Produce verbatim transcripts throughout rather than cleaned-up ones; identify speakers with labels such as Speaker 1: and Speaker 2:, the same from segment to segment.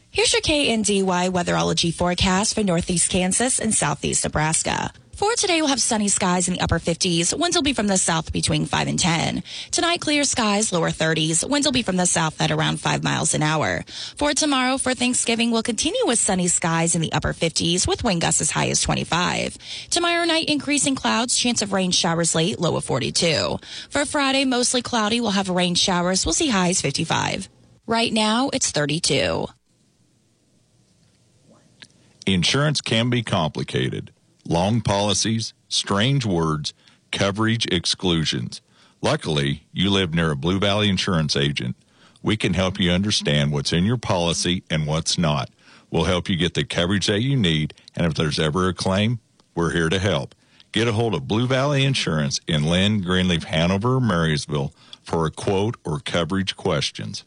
Speaker 1: Here's your K N D Y weatherology forecast for northeast Kansas and southeast Nebraska. For today, we'll have sunny skies in the upper fifties. Winds will be from the south between five and ten. Tonight, clear skies, lower thirties. Winds will be from the south at around five miles an hour. For tomorrow, for Thanksgiving, we'll continue with sunny skies in the upper fifties with wind gusts as high as twenty-five. Tomorrow night, increasing clouds, chance of rain showers late, low of forty-two. For Friday, mostly cloudy. We'll have rain showers. We'll see highs fifty-five. Right now, it's thirty-two.
Speaker 2: Insurance can be complicated. Long policies, strange words, coverage exclusions. Luckily, you live near a Blue Valley insurance agent. We can help you understand what's in your policy and what's not. We'll help you get the coverage that you need, and if there's ever a claim, we're here to help. Get a hold of Blue Valley Insurance in Lynn, Greenleaf, Hanover, or Marysville for a quote or coverage questions.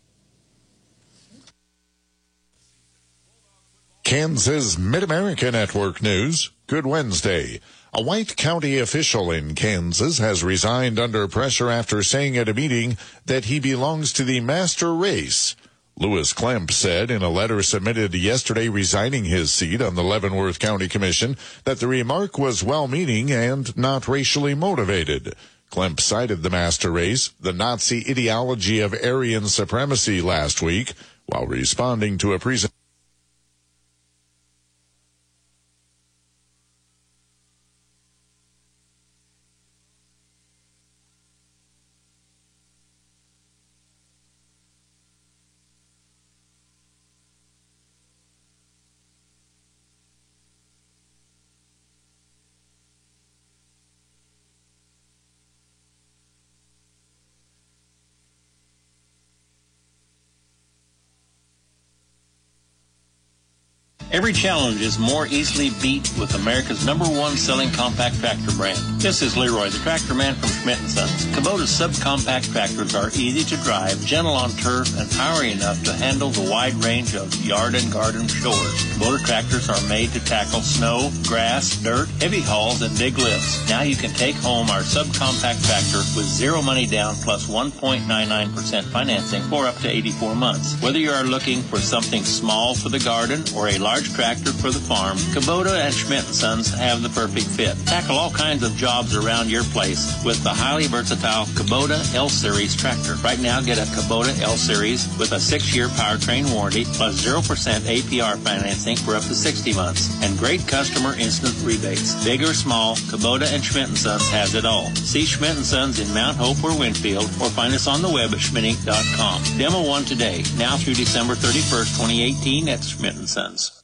Speaker 3: Kansas Mid-America Network News. Good Wednesday. A White County official in Kansas has resigned under pressure after saying at a meeting that he belongs to the master race. Lewis Klemp said in a letter submitted yesterday resigning his seat on the Leavenworth County Commission that the remark was well-meaning and not racially motivated. Klemp cited the master race, the Nazi ideology of Aryan supremacy last week, while responding to a presentation.
Speaker 4: Every challenge is more easily beat with America's number one selling compact tractor brand. This is Leroy, the tractor man from Schmidt and Sons. Kubota's subcompact tractors are easy to drive, gentle on turf, and powery enough to handle the wide range of yard and garden chores. Kubota tractors are made to tackle snow, grass, dirt, heavy hauls, and big lifts. Now you can take home our subcompact tractor with zero money down plus one point nine nine percent financing for up to eighty-four months. Whether you are looking for something small for the garden or a large tractor for the farm, Kubota and Schmidt and Sons have the perfect fit. Tackle all kinds of jobs around your place with the highly versatile Kubota L-Series tractor. Right now, get a Kubota L-Series with a six-year powertrain warranty plus zero percent A P R financing for up to sixty months and great customer instant rebates. Big or small, Kubota and Schmidt and Sons has it all. See Schmidt and Sons in Mount Hope or Winfield or find us on the web at schmidt inc dot com. Demo one today, now through December thirty-first, twenty eighteen at Schmidt and Sons.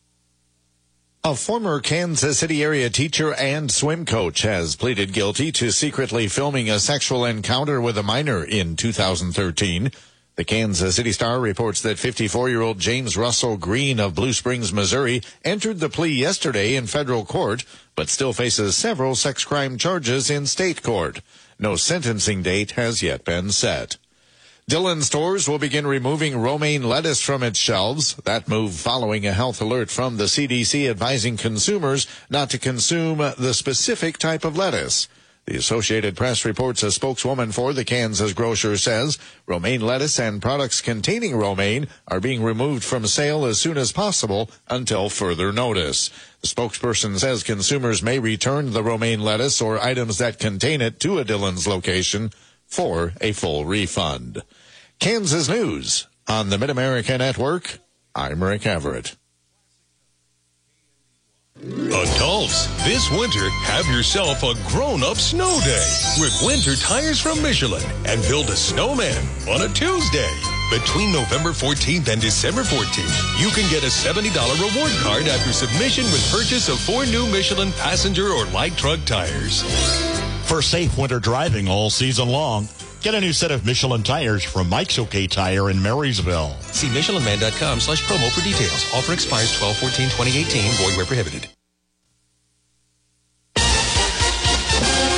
Speaker 3: A former Kansas City area teacher and swim coach has pleaded guilty to secretly filming a sexual encounter with a minor in two thousand thirteen. The Kansas City Star reports that fifty-four-year-old James Russell Green of Blue Springs, Missouri, entered the plea yesterday in federal court, but still faces several sex crime charges in state court. No sentencing date has yet been set. Dillon Stores will begin removing romaine lettuce from its shelves. That move following a health alert from the C D C advising consumers not to consume the specific type of lettuce. The Associated Press reports a spokeswoman for the Kansas grocer says romaine lettuce and products containing romaine are being removed from sale as soon as possible until further notice. The spokesperson says consumers may return the romaine lettuce or items that contain it to a Dillon's location for a full refund. Kansas News on the Mid-America Network. I'm Rick Everett.
Speaker 5: Adults, this winter, have yourself a grown-up snow day with winter tires from Michelin and build a snowman on a Tuesday. Between November fourteenth and December fourteenth, you can get a seventy dollars reward card after submission with purchase of four new Michelin passenger or light truck tires.
Speaker 6: For safe winter driving all season long, get a new set of Michelin tires from Mike's OK Tire in Marysville.
Speaker 7: See Michelin Man dot com slash promo for details. Offer expires twelve fourteen twenty eighteen. Void where prohibited.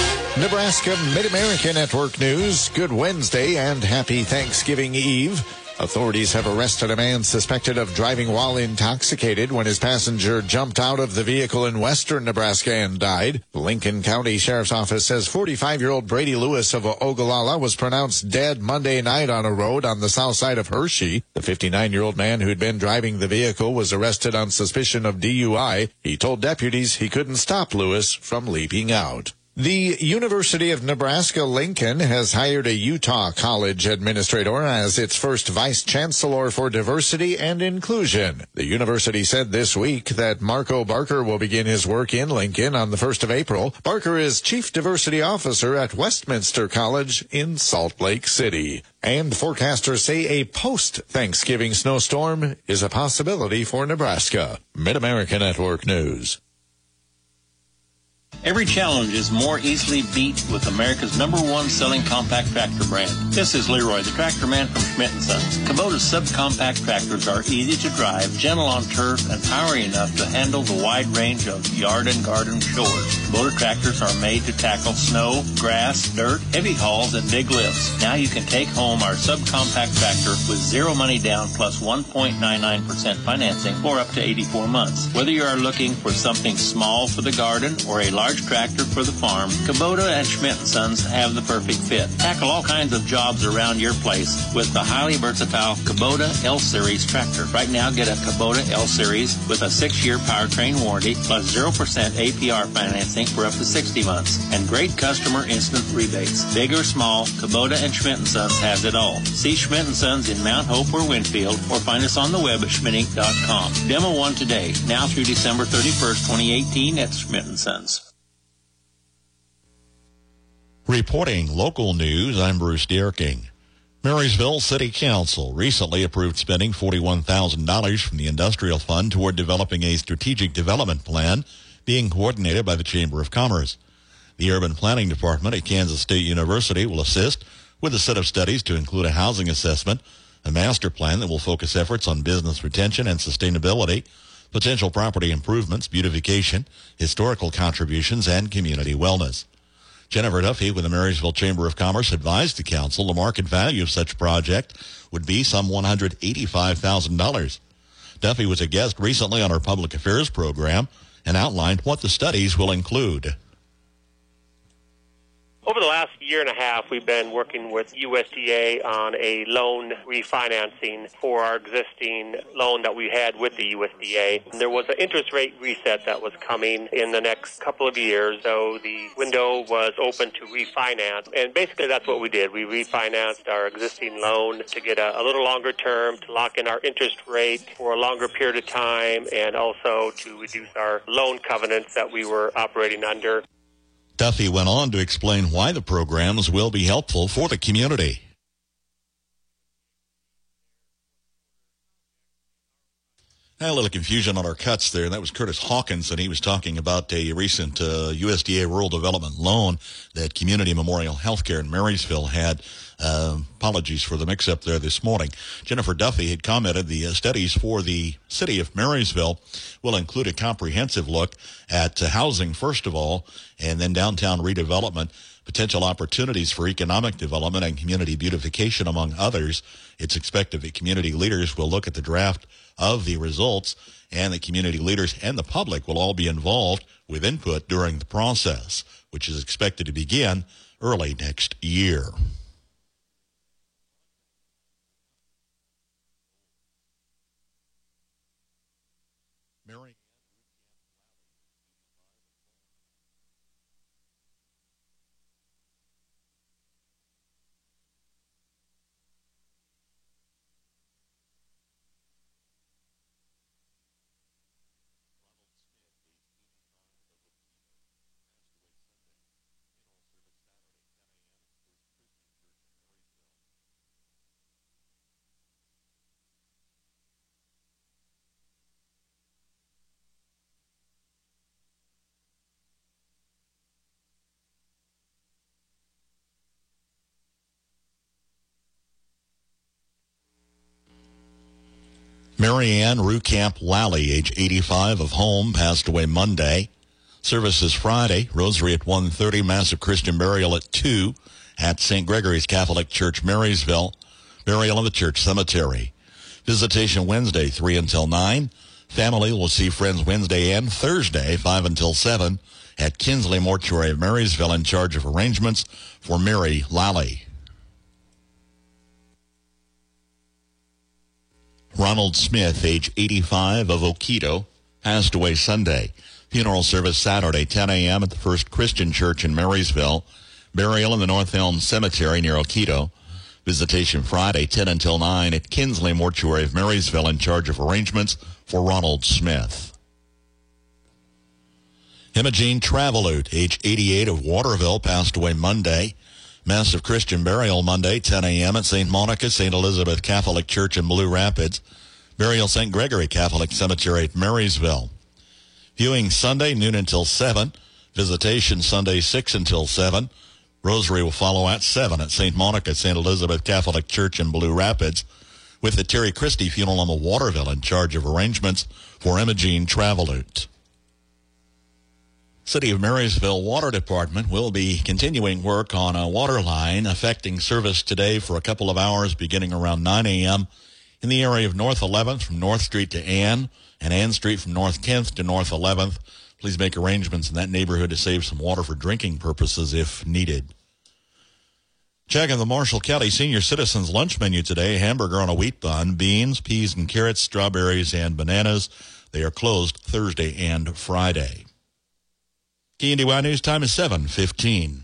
Speaker 3: Nebraska Mid-America Network News. Good Wednesday and happy Thanksgiving Eve. Authorities have arrested a man suspected of driving while intoxicated when his passenger jumped out of the vehicle in western Nebraska and died. The Lincoln County Sheriff's Office says forty-five-year-old Brady Lewis of Ogallala was pronounced dead Monday night on a road on the south side of Hershey. The fifty-nine-year-old man who'd been driving the vehicle was arrested on suspicion of D U I. He told deputies he couldn't stop Lewis from leaping out. The University of Nebraska-Lincoln has hired a Utah College administrator as its first vice chancellor for diversity and inclusion. The university said this week that Marco Barker will begin his work in Lincoln on the first of April. Barker is chief diversity officer at Westminster College in Salt Lake City. And forecasters say a post-Thanksgiving snowstorm is a possibility for Nebraska. Mid-America Network News.
Speaker 4: Every challenge is more easily beat with America's number one selling compact tractor brand. This is Leroy, the tractor man from Schmidt and Sons. Kubota subcompact tractors are easy to drive, gentle on turf, and powery enough to handle the wide range of yard and garden chores. Kubota tractors are made to tackle snow, grass, dirt, heavy hauls, and big lifts. Now you can take home our subcompact tractor with zero money down plus one point nine nine percent financing for up to eighty-four months. Whether you are looking for something small for the garden or a large tractor for the farm, Kubota and Schmidt and Sons have the perfect fit. Tackle all kinds of jobs around your place with the highly versatile Kubota L-Series tractor. Right now, get a Kubota L-Series with a six-year powertrain warranty plus zero percent A P R financing for up to sixty months and great customer instant rebates. Big or small, Kubota and Schmidt and Sons has it all. See Schmidt and Sons in Mount Hope or Winfield or find us on the web at schmidt inc dot com. Demo one today, now through December thirty-first, twenty eighteen at Schmidt and Sons.
Speaker 6: Reporting local news, I'm Bruce Dierking. Marysville City Council recently approved spending forty-one thousand dollars from the Industrial Fund toward developing a strategic development plan being coordinated by the Chamber of Commerce. The Urban Planning Department at Kansas State University will assist with a set of studies to include a housing assessment, a master plan that will focus efforts on business retention and sustainability, potential property improvements, beautification, historical contributions, and community wellness. Jennifer Duffy with the Marysville Chamber of Commerce advised the council the market value of such project would be some one hundred eighty-five thousand dollars. Duffy was a guest recently on our public affairs program and outlined what the studies will include.
Speaker 8: Over the last year and a half, we've been working with U S D A on a loan refinancing for our existing loan that we had with the U S D A. There was an interest rate reset that was coming in the next couple of years, so the window was open to refinance. And basically that's what we did. We refinanced our existing loan to get a, a little longer term, to lock in our interest rate for a longer period of time, and also to reduce our loan covenants that we were operating under.
Speaker 6: Duffy went on to explain why the programs will be helpful for the community. A little confusion on our cuts there. That was Curtis Hawkins, and he was talking about a recent uh, U S D A rural development loan that Community Memorial Healthcare in Marysville had. Uh, apologies for the mix-up there this morning. Jennifer Duffy had commented the uh, studies for the city of Marysville will include a comprehensive look at uh, housing, first of all, and then downtown redevelopment, potential opportunities for economic development and community beautification, among others. It's expected that community leaders will look at the draft of the results, and the community leaders and the public will all be involved with input during the process, which is expected to begin early next year. Mary. Mary Ann Rukamp Lally, age eighty-five, of Home, passed away Monday. Services Friday, Rosary at one thirty, Mass of Christian Burial at two at Saint Gregory's Catholic Church, Marysville. Burial in the church cemetery. Visitation Wednesday, three until nine. Family will see friends Wednesday and Thursday, five until seven, at Kinsley Mortuary of Marysville, in charge of arrangements for Mary Lally. Ronald Smith, age eighty-five, of Oquito, passed away Sunday. Funeral service Saturday, ten a.m. at the First Christian Church in Marysville. Burial in the North Elm Cemetery near Oquito. Visitation Friday, ten until nine, at Kinsley Mortuary of Marysville, in charge of arrangements for Ronald Smith. Imogene Travelute, age eighty-eight, of Waterville, passed away Monday. Massive Christian burial Monday, ten a.m. at Saint Monica, Saint Elizabeth Catholic Church in Blue Rapids. Burial Saint Gregory Catholic Cemetery at Marysville. Viewing Sunday, noon until seven. Visitation Sunday, six until seven. Rosary will follow at seven at Saint Monica, Saint Elizabeth Catholic Church in Blue Rapids, with the Terry Christie funeral on the Waterville in charge of arrangements for Imogene Travelute. City of Marysville Water Department will be continuing work on a water line affecting service today for a couple of hours beginning around nine a.m. in the area of North eleventh from North Street to Ann and Ann Street from North tenth to North eleventh. Please make arrangements in that neighborhood to save some water for drinking purposes if needed. Checking the Marshall County Senior Citizens lunch menu today: hamburger on a wheat bun, beans, peas and carrots, strawberries, and bananas. They are closed Thursday and Friday. K N D Y News time is seven fifteen.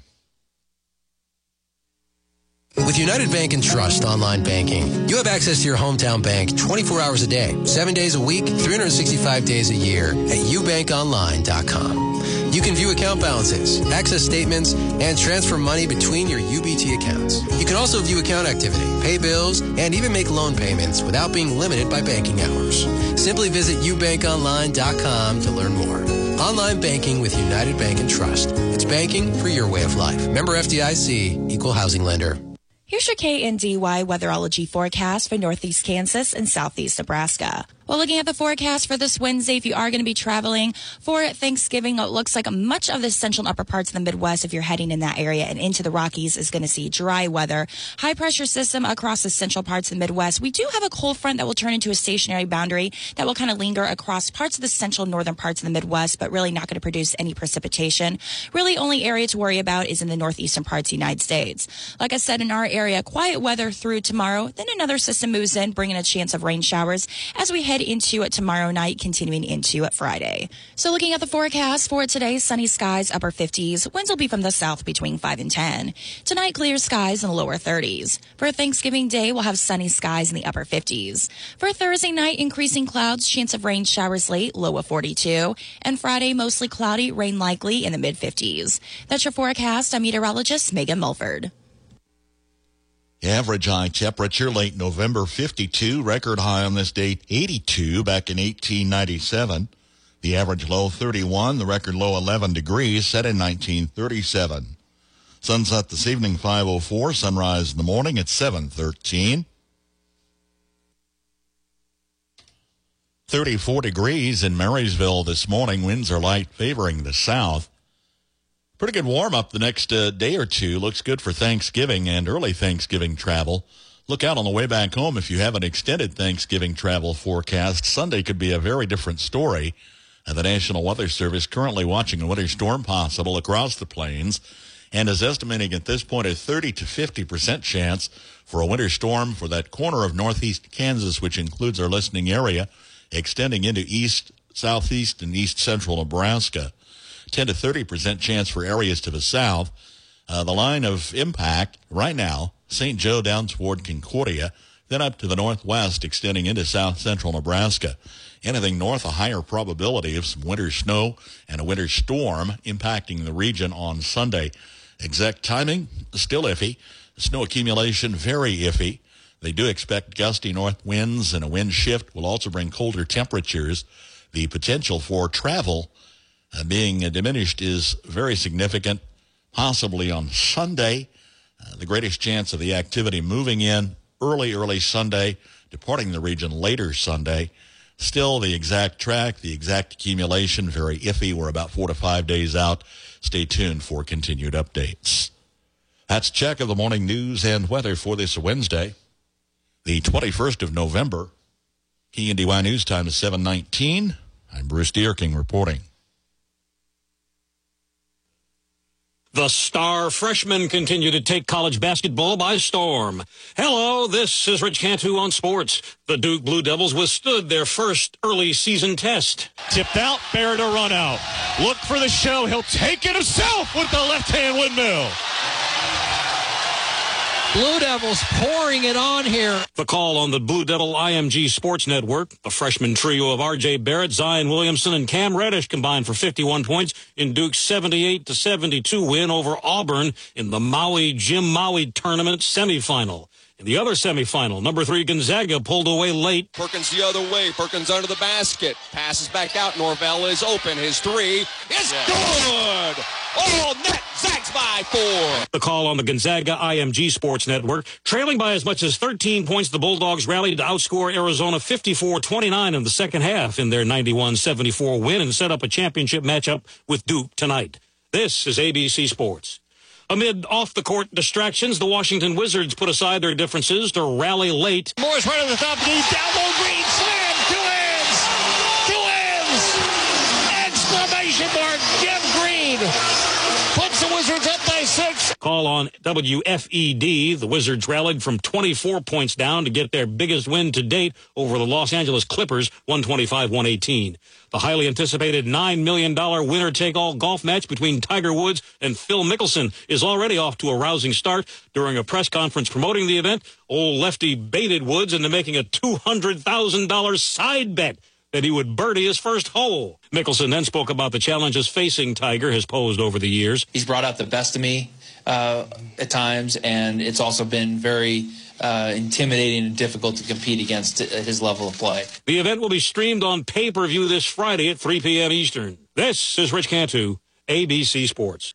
Speaker 9: With United Bank and Trust online banking, you have access to your hometown bank twenty-four hours a day, seven days a week, three hundred sixty-five days a year at u bank online dot com. You can view account balances, access statements, and transfer money between your U B T accounts. You can also view account activity, pay bills, and even make loan payments without being limited by banking hours. Simply visit u bank online dot com to learn more. Online banking with United Bank and Trust. It's banking for your way of life. Member F D I C, Equal Housing Lender.
Speaker 1: Here's your K N D Y weatherology forecast for northeast Kansas and southeast Nebraska. Well, looking at the forecast for this Wednesday, if you are going to be traveling for Thanksgiving, it looks like much of the central and upper parts of the Midwest, if you're heading in that area and into the Rockies, is going to see dry weather. High pressure system across the central parts of the Midwest. We do have a cold front that will turn into a stationary boundary that will kind of linger across parts of the central northern parts of the Midwest, but really not going to produce any precipitation. Really, only area to worry about is in the northeastern parts of the United States. Like I said, in our area, quiet weather through tomorrow. Then another system moves in, bringing a chance of rain showers as we head into it tomorrow night, continuing into it Friday. So looking at the forecast for today, sunny skies, upper fifties. Winds will be from the south between five and ten. Tonight, clear skies in the lower thirties. For Thanksgiving Day, we'll have sunny skies in the upper fifties. For Thursday night, increasing clouds, chance of rain showers late, low of forty-two. And Friday, mostly cloudy, rain likely in the mid fifties. That's your forecast. I'm meteorologist Megan Mulford.
Speaker 6: Average high temperature late November, fifty-two. Record high on this date, eighty-two, back in eighteen ninety-seven. The average low, thirty-one. The record low, eleven degrees, set in nineteen thirty-seven. Sunset this evening, five oh four. Sunrise in the morning at seven thirteen. thirty-four degrees in Marysville this morning. Winds are light, favoring the south. Pretty good warm-up the next uh, day or two. Looks good for Thanksgiving and early Thanksgiving travel. Look out on the way back home if you have an extended Thanksgiving travel forecast. Sunday could be a very different story. And the National Weather Service currently watching a winter storm possible across the plains and is estimating at this point a thirty to fifty percent chance for a winter storm for that corner of northeast Kansas, which includes our listening area, extending into east, southeast, and east central Nebraska. ten to thirty percent chance for areas to the south. Uh, the line of impact right now, Saint Joe down toward Concordia, then up to the northwest, extending into south central Nebraska. Anything north, a higher probability of some winter snow and a winter storm impacting the region on Sunday. Exact timing, still iffy. Snow accumulation, very iffy. They do expect gusty north winds, and a wind shift will also bring colder temperatures. The potential for travel Uh, being uh, diminished is very significant, possibly on Sunday. Uh, the greatest chance of the activity moving in early, early Sunday, departing the region later Sunday. Still, the exact track, the exact accumulation, very iffy. We're about four to five days out. Stay tuned for continued updates. That's check of the morning news and weather for this Wednesday. the twenty-first of November. K N D Y News time is seven nineteen. I'm Bruce Dierking reporting.
Speaker 10: The star freshmen continue to take college basketball by storm. Hello, this is Rich Cantu on sports. The Duke Blue Devils withstood their first early season test.
Speaker 11: Tipped out, Barrett a run out. Look for the show. He'll take it himself with the left-hand windmill.
Speaker 12: Blue Devils pouring it on here.
Speaker 10: The call on the Blue Devil I M G Sports Network. The freshman trio of R J Barrett, Zion Williamson, and Cam Reddish combined for fifty-one points in Duke's seventy-eight to seventy-two win over Auburn in the Maui Jim Maui tournament semifinal. In the other semifinal, number three Gonzaga pulled away late.
Speaker 13: Perkins the other way. Perkins under the basket. Passes back out. Norvell is open. His three is yeah. good. Oh, net. Zags by four.
Speaker 10: The call on the Gonzaga I M G Sports Network. Trailing by as much as thirteen points, the Bulldogs rallied to outscore Arizona fifty-four twenty-nine in the second half in their ninety-one seventy-four win and set up a championship matchup with Duke tonight. This is A B C Sports. Amid off-the-court distractions, the Washington Wizards put aside their differences to rally late.
Speaker 11: Morris right on the top of the knee, down low, Green, slam, two ends, two ends, exclamation mark, Jeff Green puts the Wizards up by six.
Speaker 10: Call on W F E D. The Wizards rallied from twenty-four points down to get their biggest win to date over the Los Angeles Clippers, one twenty-five one eighteen. The highly anticipated nine million dollars winner-take-all golf match between Tiger Woods and Phil Mickelson is already off to a rousing start. During a press conference promoting the event, old lefty baited Woods into making a two hundred thousand dollars side bet that he would birdie his first hole. Mickelson then spoke about the challenges facing Tiger has posed over the years.
Speaker 14: He's brought out the best of me uh, at times, and it's also been very uh, intimidating and difficult to compete against his level of play.
Speaker 10: The event will be streamed on pay-per-view this Friday at three p.m. Eastern. This is Rich Cantu, A B C Sports.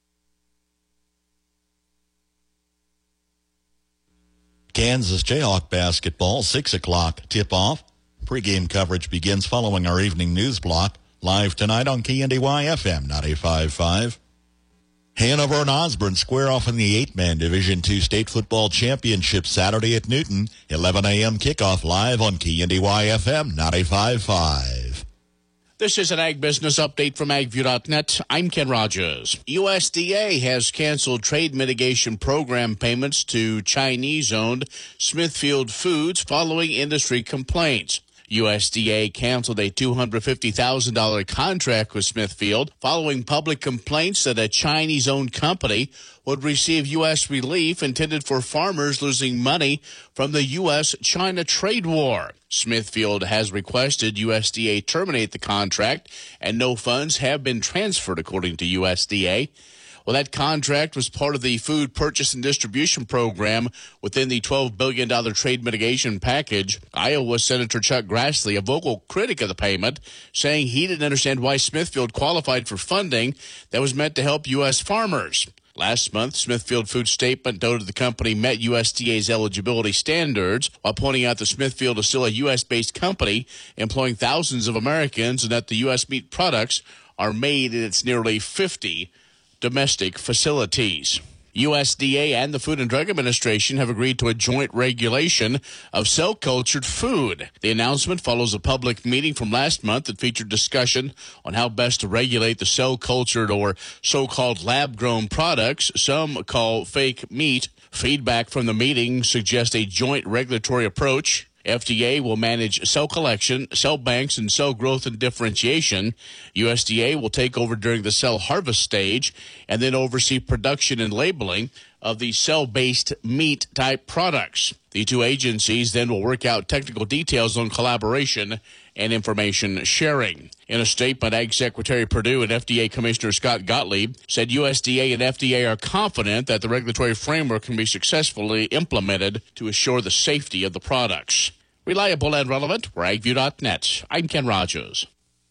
Speaker 6: Kansas Jayhawk basketball, six o'clock tip-off. Pre-game coverage begins following our evening news block. Live tonight on K N D Y F M ninety-five point five. Hanover and Osborne square off in the eight-man Division two State Football Championship Saturday at Newton. eleven a.m. kickoff live on K N D Y F M ninety-five point five.
Speaker 15: This is an Ag Business Update from ag view dot net. I'm Ken Rogers. U S D A has canceled trade mitigation program payments to Chinese-owned Smithfield Foods following industry complaints. U S D A canceled a two hundred fifty thousand dollars contract with Smithfield following public complaints that a Chinese-owned company would receive U S relief intended for farmers losing money from the U S China trade war. Smithfield has requested U S D A terminate the contract, and no funds have been transferred, according to U S D A. Well, that contract was part of the food purchase and distribution program within the twelve billion dollars trade mitigation package. Iowa Senator Chuck Grassley, a vocal critic of the payment, saying he didn't understand why Smithfield qualified for funding that was meant to help U S farmers. Last month, Smithfield Foods' statement noted the company met U S D A's eligibility standards while pointing out that Smithfield is still a U S-based company employing thousands of Americans and that the U S meat products are made in its nearly fifty domestic facilities. U S D A and the Food and Drug Administration have agreed to a joint regulation of cell-cultured food. The announcement follows a public meeting from last month that featured discussion on how best to regulate the cell-cultured or so-called lab-grown products some call fake meat. Feedback from the meeting suggests a joint regulatory approach. F D A will manage cell collection, cell banks, and cell growth and differentiation. U S D A will take over during the cell harvest stage and then oversee production and labeling of the cell-based meat-type products. The two agencies then will work out technical details on collaboration and information sharing. In a statement, Ag Secretary Perdue and F D A Commissioner Scott Gottlieb said U S D A and F D A are confident that the regulatory framework can be successfully implemented to assure the safety of the products. Reliable and relevant, we're ag view dot net. I'm Ken Rogers.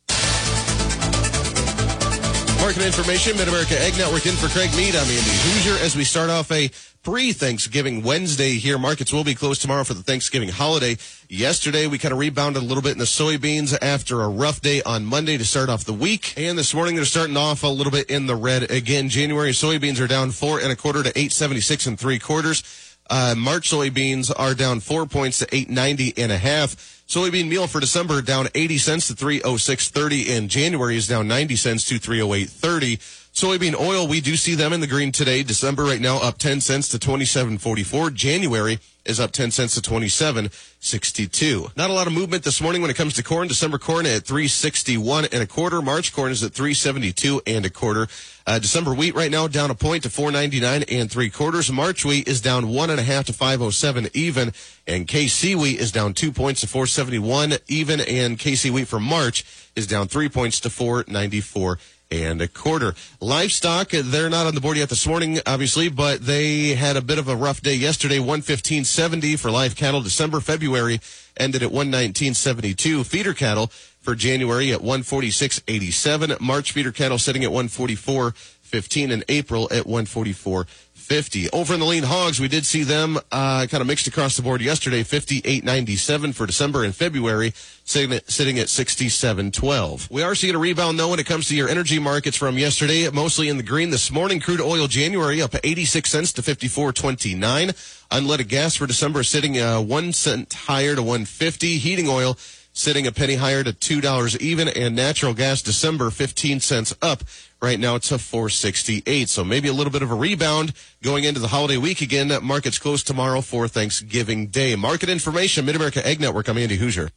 Speaker 16: Market information, Mid-America Ag Network in for Craig Mead. I'm Andy Hoosier. As we start off a pre-Thanksgiving Wednesday here, markets will be closed tomorrow for the Thanksgiving holiday. Yesterday, we kind of rebounded a little bit in the soybeans after a rough day on Monday to start off the week. And this morning, they're starting off a little bit in the red again. January soybeans are down four and a quarter to eight seventy-six and three quarters. Uh, March soybeans are down four points to eight ninety and a half. Soybean meal for December down eighty cents to three oh six thirty, and January is down ninety cents to three oh eight thirty. Soybean oil, we do see them in the green today. December right now up ten cents to twenty-seven forty-four. January is up ten cents to twenty-seven sixty-two. Not a lot of movement this morning when it comes to corn. December corn at three sixty-one and a quarter. March corn is at three seventy-two and a quarter. Uh, December wheat right now down a point to four ninety-nine and three quarters. March wheat is down one and a half to five oh seven even, and K C wheat is down two points to four seventy-one even, and K C wheat for March is down three points to four ninety-four and a quarter. Livestock, they're not on the board yet this morning, obviously, but they had a bit of a rough day yesterday. one fifteen seventy for live cattle. December, February ended at one nineteen seventy-two. Feeder cattle for January at one forty-six eighty-seven. March feeder cattle sitting at one forty-four fifteen, and April at one forty-four fifty. Over in the lean hogs, we did see them uh, kind of mixed across the board yesterday. fifty-eight ninety-seven for December, and February sitting at, sitting at sixty-seven twelve. We are seeing a rebound, though, when it comes to your energy markets from yesterday, mostly in the green. This morning, crude oil January up eighty-six cents to fifty-four twenty-nine. Unleaded gas for December sitting uh, one cent higher to one fifty. Heating oil sitting a penny higher to two dollars even, and natural gas December fifteen cents up. Right now it's a four sixty-eight. So maybe a little bit of a rebound going into the holiday week again. Markets close tomorrow for Thanksgiving Day. Market information, Mid-America Egg Network. I'm Andy Hoosier.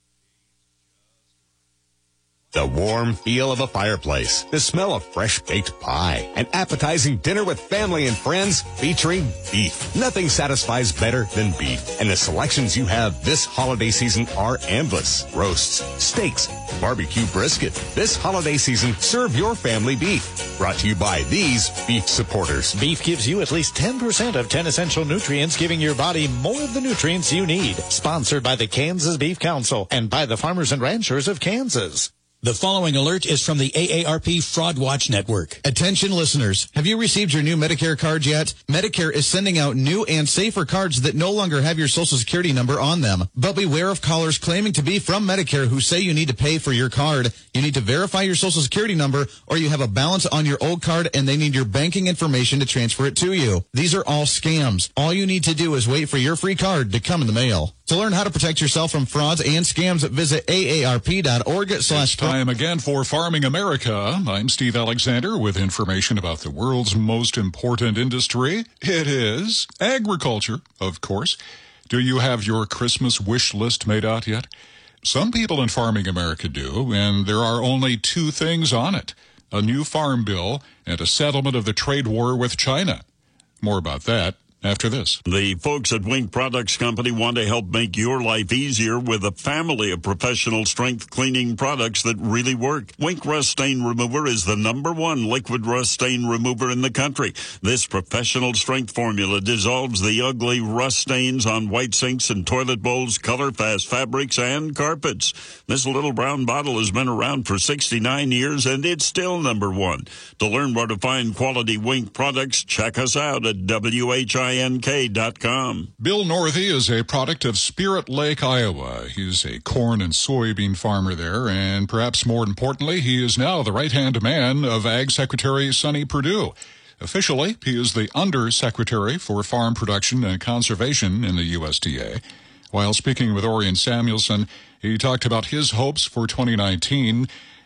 Speaker 17: The warm feel of a fireplace, the smell of fresh-baked pie, an appetizing dinner with family and friends featuring beef. Nothing satisfies better than beef, and the selections you have this holiday season are endless. Roasts, steaks, barbecue brisket. This holiday season, serve your family beef. Brought to you by these beef supporters.
Speaker 18: Beef gives you at least ten percent of ten essential nutrients, giving your body more of the nutrients you need. Sponsored by the Kansas Beef Council and by the Farmers and Ranchers of Kansas.
Speaker 19: The following alert is from the A A R P Fraud Watch Network.
Speaker 20: Attention listeners, have you received your new Medicare card yet? Medicare is sending out new and safer cards that no longer have your Social Security number on them. But beware of callers claiming to be from Medicare who say you need to pay for your card. You need to verify your Social Security number, or you have a balance on your old card and they need your banking information to transfer it to you. These are all scams. All you need to do is wait for your free card to come in the mail. To learn how to protect yourself from frauds and scams, visit A A R P dot org slash
Speaker 21: Time again for Farming America. I'm Steve Alexander with information about the world's most important industry. It is agriculture, of course. Do you have your Christmas wish list made out yet? Some people in Farming America do, and there are only two things on it: a new farm bill and a settlement of the trade war with China. More about that after this.
Speaker 22: The folks at Wink Products Company want to help make your life easier with a family of professional strength cleaning products that really work. Wink Rust Stain Remover is the number one liquid rust stain remover in the country. This professional strength formula dissolves the ugly rust stains on white sinks and toilet bowls, color-fast fabrics, and carpets. This little brown bottle has been around for sixty-nine years, and it's still number one. To learn where to find quality Wink products, check us out at W H I N K dot com.
Speaker 21: Bill Northey is a product of Spirit Lake, Iowa. He's a corn and soybean farmer there, and perhaps more importantly, he is now the right-hand man of Ag Secretary Sonny Perdue. Officially, he is the Undersecretary for Farm Production and Conservation in the U S D A. While speaking with Orion Samuelson, he talked about his hopes for twenty nineteen,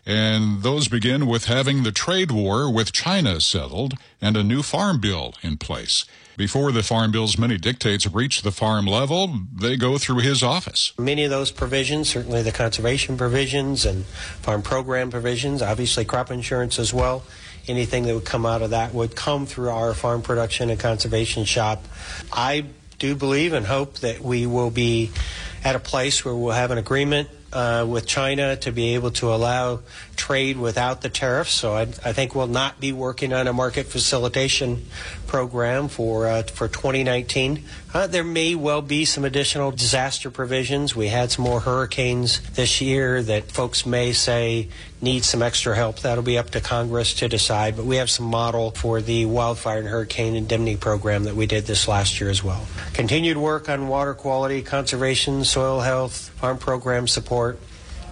Speaker 21: and those begin with having the trade war with China settled and a new farm bill in place. Before the Farm Bill's many dictates reach the farm level, they go through his office.
Speaker 23: Many of those provisions, certainly the conservation provisions and farm program provisions, obviously crop insurance as well, anything that would come out of that would come through our farm production and conservation shop. I do believe and hope that we will be at a place where we'll have an agreement Uh, with China to be able to allow trade without the tariffs. So I, I think we'll not be working on a market facilitation program for uh, for twenty nineteen. Uh, there may well be some additional disaster provisions. We had some more hurricanes this year that folks may say need some extra help. That'll be up to Congress to decide. But we have some model for the wildfire and hurricane indemnity program that we did this last year as well. Continued work on water quality, conservation, soil health, farm program support.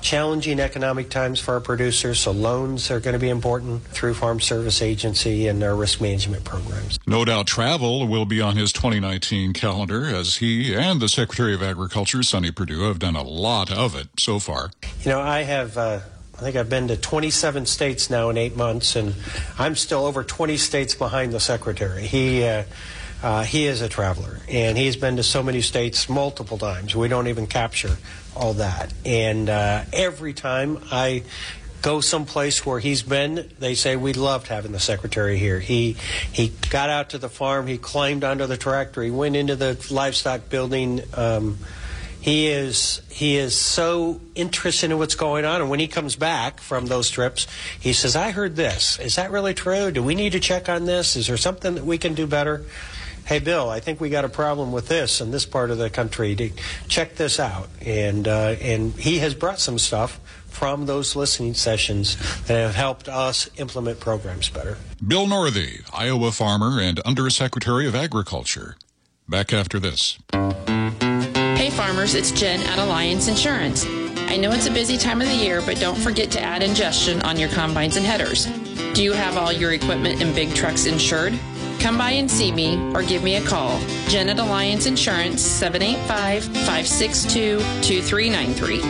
Speaker 23: challenging economic times for our producers, so loans are going to be important through Farm Service Agency and our risk management programs.
Speaker 21: No doubt travel will be on his twenty nineteen calendar, as he and the Secretary of Agriculture, Sonny Perdue, have done a lot of it so far.
Speaker 23: You know, I have... Uh, I think I've been to twenty-seven states now in eight months, and I'm still over twenty states behind the Secretary. He uh, uh, he is a traveler, and he's been to so many states multiple times. We don't even capture all that. And uh, every time I go someplace where he's been, they say, we loved having the Secretary here. He he got out to the farm, he climbed onto the tractor, he went into the livestock building. Um, He is he is so interested in what's going on, and when he comes back from those trips, he says, I heard this. Is that really true? Do we need to check on this? Is there something that we can do better? Hey, Bill, I think we got a problem with this in this part of the country. To check this out. And, uh, and he has brought some stuff from those listening sessions that have helped us implement programs better.
Speaker 21: Bill Northey, Iowa farmer and Undersecretary of Agriculture. Back after this.
Speaker 2: Hey farmers, it's Jen at Alliance Insurance. I know it's a busy time of the year, but don't forget to add ingestion on your combines and headers. Do you have all your equipment and big trucks insured? Come by and see me or give me a call. Jen at Alliance Insurance, seven eight five, five six two, two three nine three.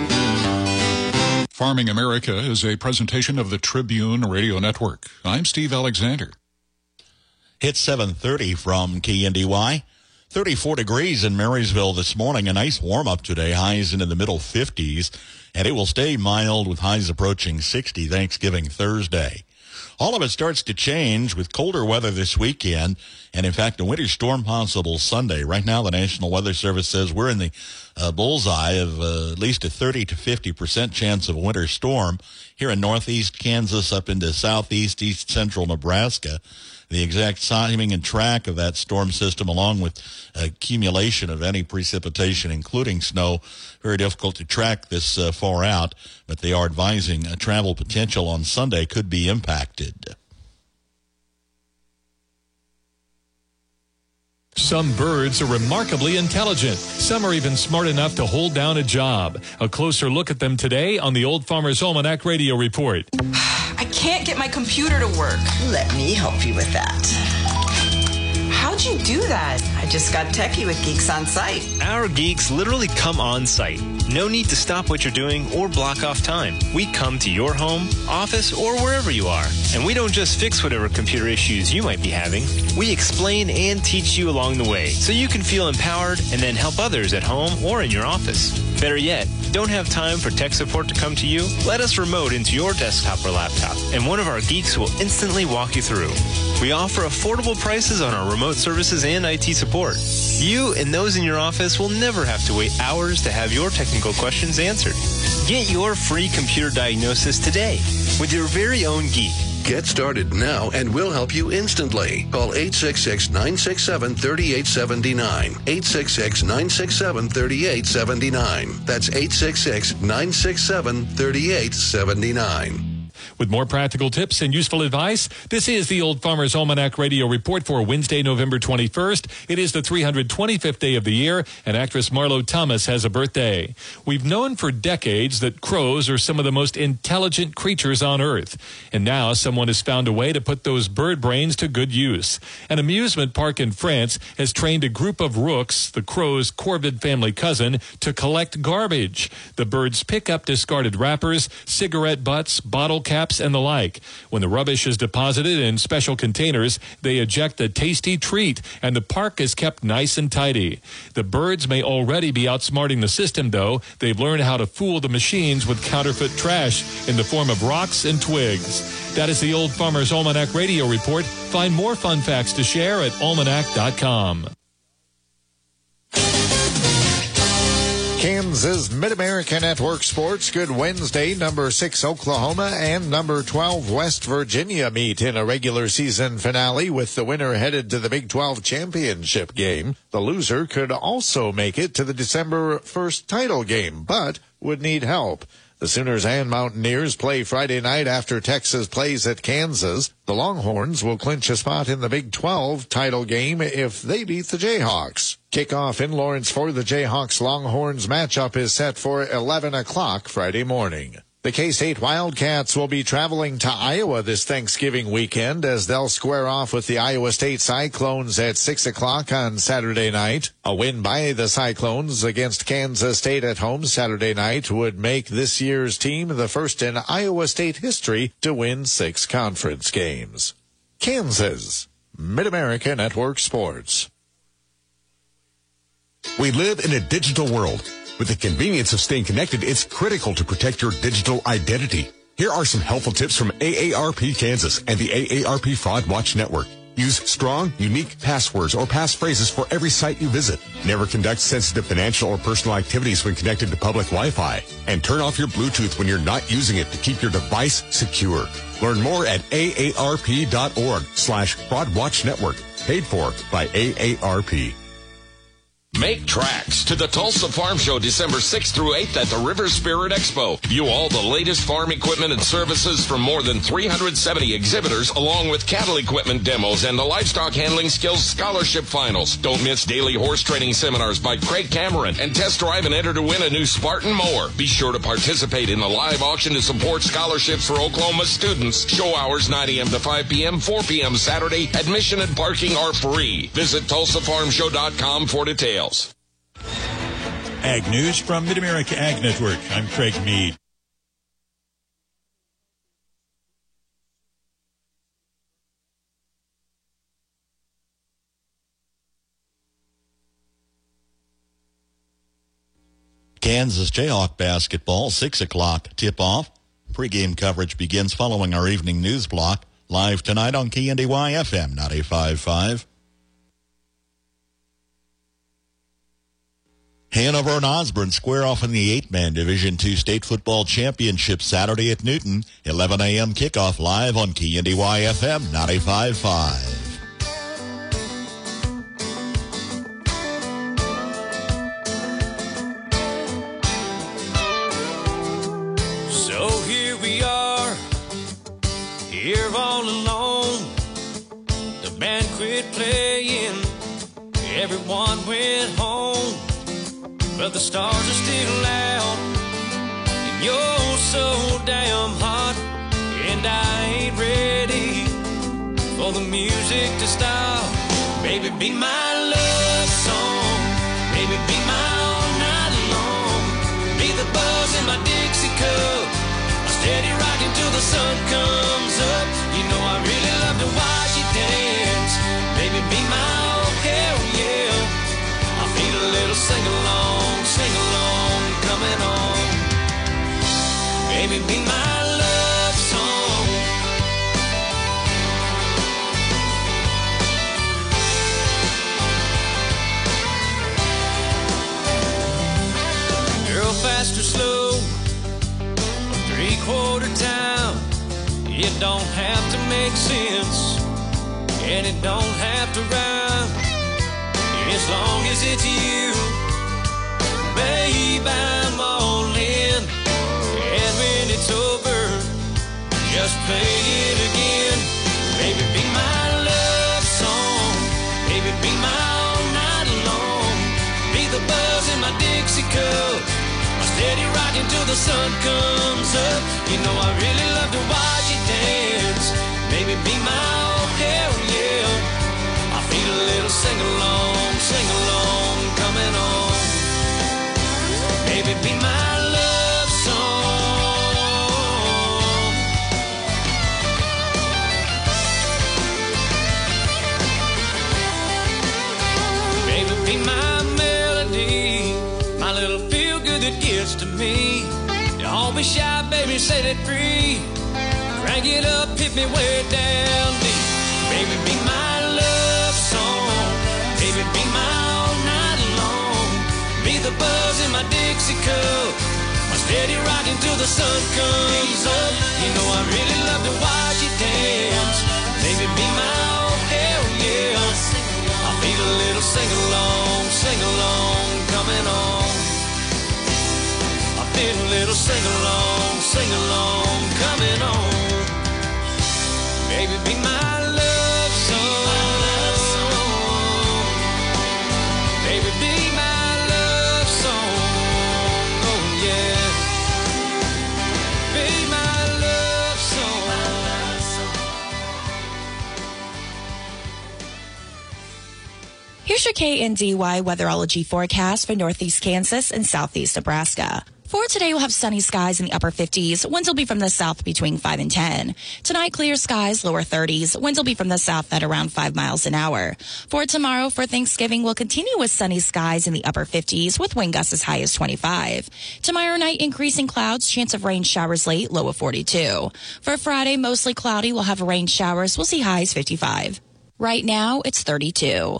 Speaker 21: Farming America is a presentation of the Tribune Radio Network. I'm Steve Alexander.
Speaker 6: Hit seven thirty from K N D Y. thirty-four degrees in Marysville this morning. A nice warm-up today. Highs into the middle fifties. And it will stay mild with highs approaching sixty Thanksgiving Thursday. All of it starts to change with colder weather this weekend. And, in fact, a winter storm possible Sunday. Right now, the National Weather Service says we're in the uh, bullseye of uh, at least a thirty to fifty percent chance of a winter storm here in northeast Kansas up into southeast, east central Nebraska. The exact timing and track of that storm system, along with accumulation of any precipitation, including snow, very difficult to track this uh, far out, but they are advising a travel potential on Sunday could be impacted.
Speaker 5: Some birds are remarkably intelligent. Some are even smart enough to hold down a job. A closer look at them today on the Old Farmer's Almanac Radio Report.
Speaker 7: I can't get my computer to work.
Speaker 24: Let me help you with that.
Speaker 7: How'd you do that?
Speaker 24: I just got techie with Geeks on Site.
Speaker 25: Our geeks literally come on site. No need to stop what you're doing or block off time. We come to your home, office, or wherever you are. And we don't just fix whatever computer issues you might be having. We explain and teach you along the way so you can feel empowered and then help others at home or in your office. Better yet, don't have time for tech support to come to you? Let us remote into your desktop or laptop, and one of our geeks will instantly walk you through. We offer affordable prices on our remote services and I T support. You and those in your office will never have to wait hours to have your technical questions answered. Get your free computer diagnosis today with your very own geek.
Speaker 26: Get started now and we'll help you instantly. Call eight six six, nine six seven, three eight seven nine. eight six six, nine six seven, three eight seven nine. That's eight six six, nine six seven, three eight seven nine.
Speaker 5: With more practical tips and useful advice, this is the Old Farmer's Almanac Radio Report for Wednesday, November twenty-first. It is the three hundred twenty-fifth day of the year, and actress Marlo Thomas has a birthday. We've known for decades that crows are some of the most intelligent creatures on Earth, and now someone has found a way to put those bird brains to good use. An amusement park in France has trained a group of rooks, the crow's corvid family cousin, to collect garbage. The birds pick up discarded wrappers, cigarette butts, bottle caps, and the like. When the rubbish is deposited in special containers, they eject a tasty treat, and the park is kept nice and tidy. The birds may already be outsmarting the system, though. They've learned how to fool the machines with counterfeit trash in the form of rocks and twigs. That is the Old Farmer's Almanac Radio Report. Find more fun facts to share at almanac dot com.
Speaker 3: Kansas Mid-America Network Sports. Good Wednesday. Number six Oklahoma and number twelve West Virginia meet in a regular season finale, with the winner headed to the Big twelve championship game. The loser could also make it to the December first title game, but would need help. The Sooners and Mountaineers play Friday night after Texas plays at Kansas. The Longhorns will clinch a spot in the Big twelve title game if they beat the Jayhawks. Kickoff in Lawrence for the Jayhawks-Longhorns matchup is set for eleven o'clock Friday morning. The K-State Wildcats will be traveling to Iowa this Thanksgiving weekend as they'll square off with the Iowa State Cyclones at six o'clock on Saturday night. A win by the Cyclones against Kansas State at home Saturday night would make this year's team the first in Iowa State history to win six conference games. Kansas, Mid-America Network Sports.
Speaker 17: We live in a digital world. With the convenience of staying connected, it's critical to protect your digital identity. Here are some helpful tips from A A R P Kansas and the A A R P Fraud Watch Network. Use strong, unique passwords or passphrases for every site you visit. Never conduct sensitive financial or personal activities when connected to public Wi-Fi. And turn off your Bluetooth when you're not using it to keep your device secure. Learn more at A A R P dot org slash Fraud Watch Network. Paid for by A A R P.
Speaker 1: Make tracks to the Tulsa Farm Show December sixth through eighth at the River Spirit Expo. View all the latest farm equipment and services from more than three hundred seventy exhibitors, along with cattle equipment demos and the Livestock Handling Skills Scholarship Finals. Don't miss daily horse training seminars by Craig Cameron and test drive and enter to win a new Spartan mower. Be sure to participate in the live auction to support scholarships for Oklahoma students. Show hours nine a.m. to five p.m., four p.m. Saturday. Admission and parking are free. Visit Tulsa Farm Show dot com for details.
Speaker 4: Ag News from Mid-America Ag Network. I'm Craig Mead.
Speaker 6: Kansas Jayhawk basketball, six o'clock tip-off. Pre-game coverage begins following our evening news block. Live tonight on K N D Y F M ninety-five point five. Hanover and Osborne square off in the eight-man Division two State Football Championship Saturday at Newton. eleven a.m. kickoff live on K N D Y F M ninety-five point five.
Speaker 8: So here we are, here all alone. The band quit playing, everyone went home. But the stars are still out, and you're so damn hot, and I ain't ready for the music to stop. Baby, be my love song, baby, be my all night long. Be the buzz in my Dixie cup, I'm steady rocking till the sun comes up. You know I really love to watch you dance. Baby, be my oh hell yeah. I feel a little sing-along. Sing along, coming on. Baby, be my love song. Girl, fast or slow, three-quarter time. It don't have to make sense, and it don't have to rhyme. As long as it's you, babe, I'm all in. And when it's over, just play it again. Baby, be my love song. Baby, be my all night long. Be the buzz in my Dixie cup, I'm steady rocking till the sun comes up. You know I really love to watch you dance. Baby, be my oh hell yeah. I feel a little sing-along, sing-along, coming on. Baby, be my love song. Baby, be my melody, my little feel-good that gets to me. Don't be shy, baby, set it free. Crank it up, hit me way down deep. Baby, be my love song. Baby, be my all night long. Be the buzz in my Dixie cup, I'm steady rocking till the sun comes up. You know I really love to watch you dance. Baby, be my oh hell yeah. I feel a little sing-along, sing-along, coming on. I feel a little sing-along. sing along, coming on. Baby, be my love song. Baby, be my love song. Oh, yeah. Be my love song.
Speaker 9: Here's your K N D Y weatherology forecast for northeast Kansas and southeast Nebraska. For today, we'll have sunny skies in the upper fifties. Winds will be from the south between five and ten. Tonight, clear skies, lower thirties. Winds will be from the south at around five miles an hour. For tomorrow, for Thanksgiving, we'll continue with sunny skies in the upper fifties with wind gusts as high as twenty-five. Tomorrow night, increasing clouds, chance of rain showers late, low of forty-two. For Friday, mostly cloudy. We'll have rain showers. We'll see highs fifty-five. Right now, it's thirty-two.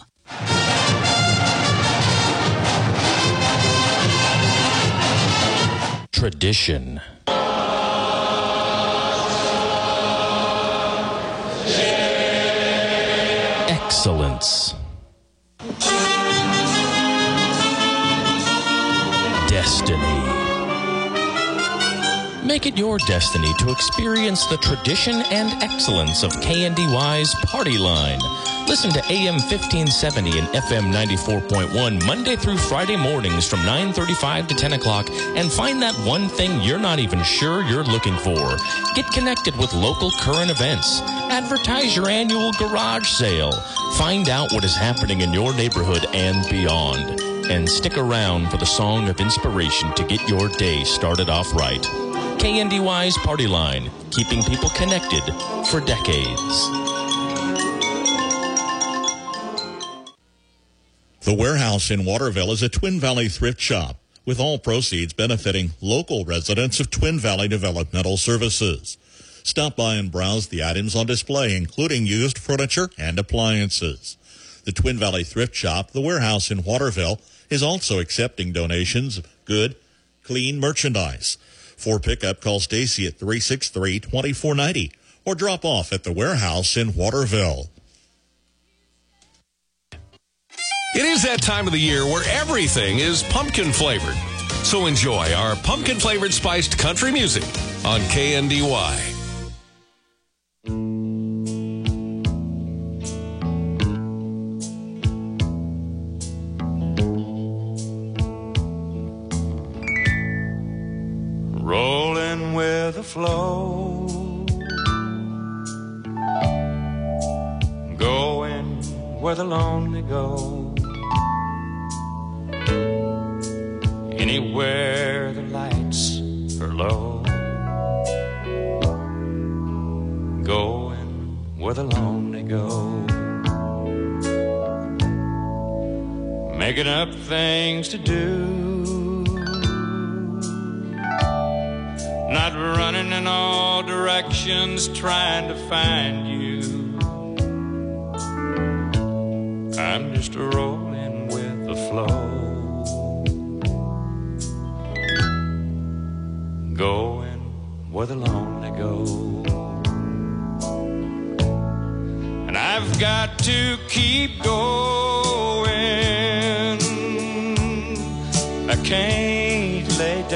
Speaker 1: Tradition. Excellence. Destiny. Make it your destiny to experience the tradition and excellence of K N D Y's Party Line. Listen to A M fifteen seventy and F M ninety-four point one Monday through Friday mornings from nine thirty-five to ten o'clock and find that one thing you're not even sure you're looking for. Get connected with local current events. Advertise your annual garage sale. Find out what is happening in your neighborhood and beyond. And stick around for the song of inspiration to get your day started off right. K N D Y's Party Line, keeping people connected for decades.
Speaker 6: The Warehouse in Waterville is a Twin Valley thrift shop, with all proceeds benefiting local residents of Twin Valley Developmental Services. Stop by and browse the items on display, including used furniture and appliances. The Twin Valley Thrift Shop, The Warehouse in Waterville, is also accepting donations of good, clean merchandise. For pickup, call Stacy at three six three, two four nine zero or drop off at The Warehouse in Waterville.
Speaker 10: It is that time of the year where everything is pumpkin flavored. So enjoy our pumpkin flavored spiced country music on K N D Y.
Speaker 8: Rolling with the flow, going where the lonely go, anywhere the lights are low, going where the lonely go, making up things to do, not running in all directions trying to find you. I'm just rolling with the flow, going where the lonely go. And I've got to keep going, I can't